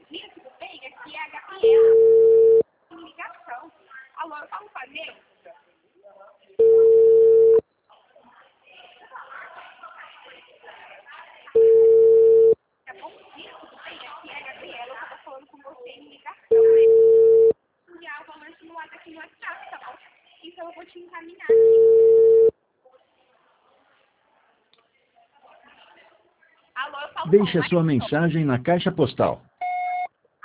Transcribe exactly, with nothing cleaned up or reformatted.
Amiga, tudo bem? Aqui é a Gabriela. Tem ligação. Alô, eu falo com a Neuza? Tá bom dia, tudo bem? Aqui é a Gabriela. Eu tava falando com você em ligação. Enviar o valor simulado aqui no WhatsApp, tá bom? Então eu vou te encaminhar aqui. Alô, eu falo com Deixe a a sua Marisol. mensagem na caixa postal